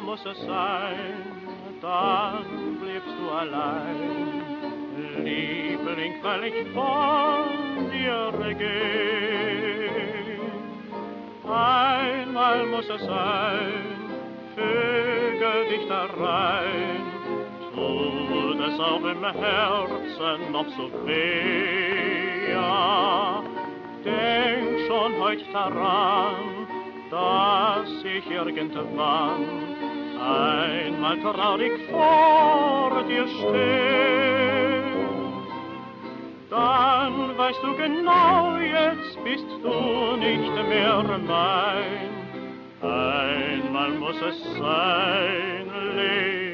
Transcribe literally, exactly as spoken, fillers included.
muss es sein, dann bliebst du allein. Liebling, weil ich von dir geh. Einmal muss es sein, füge dich da rein, tut es auch im Herzen noch so weh. Ja, denk schon heut daran, dass ich irgendwann einmal traurig vor dir steh. Dann weißt du genau, jetzt bist du nicht mehr mein. Einmal muss es sein, Leben.